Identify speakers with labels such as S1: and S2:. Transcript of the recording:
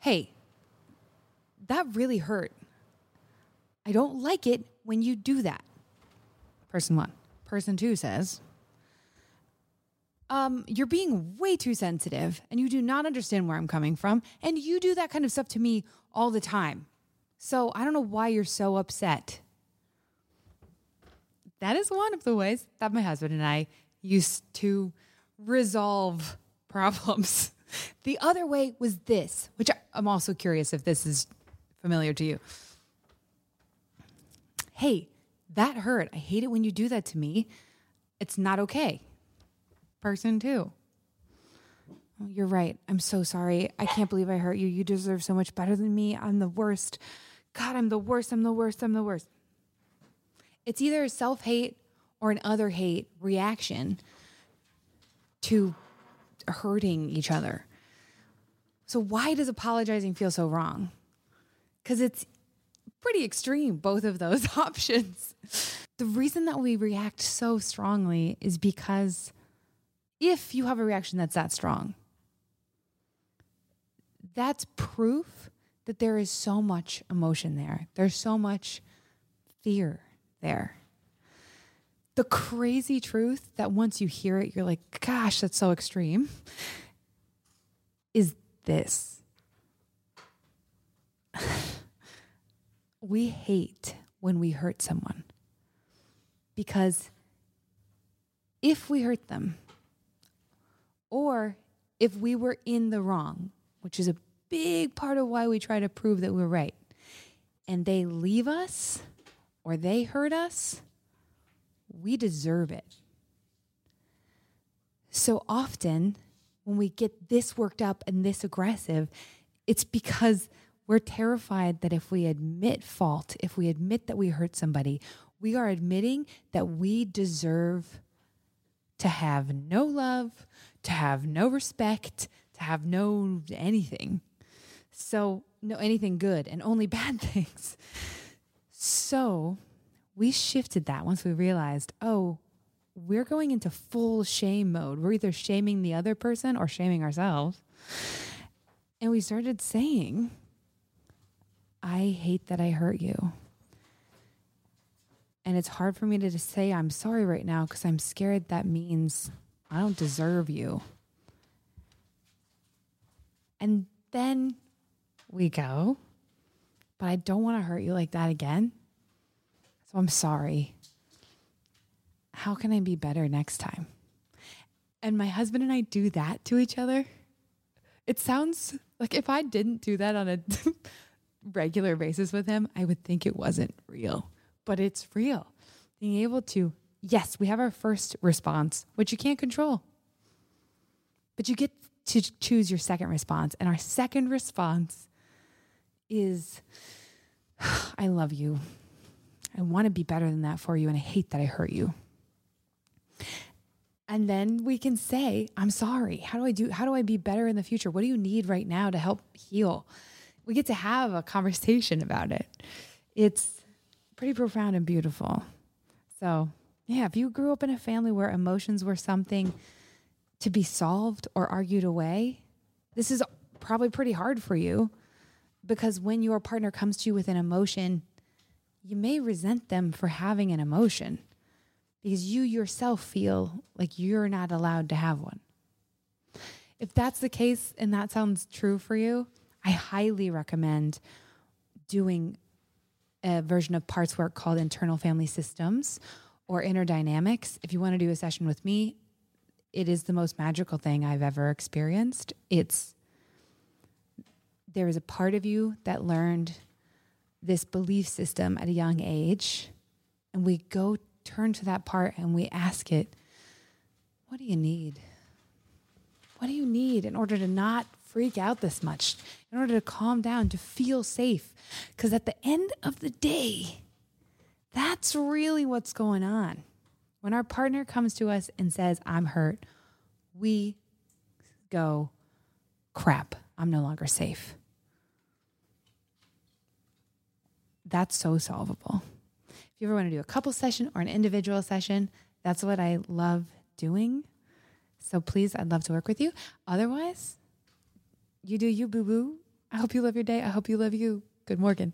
S1: hey, that really hurt. I don't like it when you do that. Person one. Person two says, you're being way too sensitive and you do not understand where I'm coming from. And you do that kind of stuff to me all the time. So I don't know why you're so upset. That is one of the ways that my husband and I used to resolve problems. The other way was this, which I'm also curious if this is familiar to you. Hey, that hurt. I hate it when you do that to me. It's not okay. Person two. Oh, you're right. I'm so sorry. I can't believe I hurt you. You deserve so much better than me. I'm the worst. God, I'm the worst. I'm the worst. I'm the worst. It's either a self-hate or an other hate reaction to hurting each other. So why does apologizing feel so wrong? Because it's pretty extreme, both of those options. The reason that we react so strongly is because if you have a reaction that's that strong, that's proof that there is so much emotion there. There's so much fear there. The crazy truth that once you hear it, you're like, gosh, that's so extreme, is this. We hate when we hurt someone because if we hurt them or if we were in the wrong, which is a big part of why we try to prove that we're right, and they leave us or they hurt us, we deserve it. So often when we get this worked up and this aggressive, it's because we're terrified that if we admit fault, if we admit that we hurt somebody, we are admitting that we deserve to have no love, to have no respect, to have no anything. So no anything good and only bad things. So we shifted that once we realized, oh, we're going into full shame mode. We're either shaming the other person or shaming ourselves. And we started saying, I hate that I hurt you. And it's hard for me to just say I'm sorry right now because I'm scared that means I don't deserve you. And then we go, but I don't want to hurt you like that again. So I'm sorry. How can I be better next time? And my husband and I do that to each other. It sounds like if I didn't do that on a regular basis with him, I would think it wasn't real, but it's real. Being able to, yes, we have our first response, which you can't control, but you get to choose your second response. And our second response is, I love you. I want to be better than that for you. And I hate that I hurt you. And then we can say, I'm sorry. How do I be better in the future? What do you need right now to help heal? We get to have a conversation about it. It's pretty profound and beautiful. So yeah, if you grew up in a family where emotions were something to be solved or argued away, this is probably pretty hard for you because when your partner comes to you with an emotion, you may resent them for having an emotion because you yourself feel like you're not allowed to have one. If that's the case and that sounds true for you, I highly recommend doing a version of parts work called Internal Family Systems or Inner Dynamics. If you want to do a session with me, it is the most magical thing I've ever experienced. There is a part of you that learned this belief system at a young age, and we go turn to that part and we ask it, what do you need? What do you need in order to not freak out this much, in order to calm down, to feel safe? Because at the end of the day, that's really what's going on. When our partner comes to us and says, I'm hurt, we go, crap, I'm no longer safe. That's so solvable. If you ever want to do a couple session or an individual session, that's what I love doing. So please, I'd love to work with you. Otherwise, you do you, boo-boo. I hope you love your day. I hope you love you. Good morgen.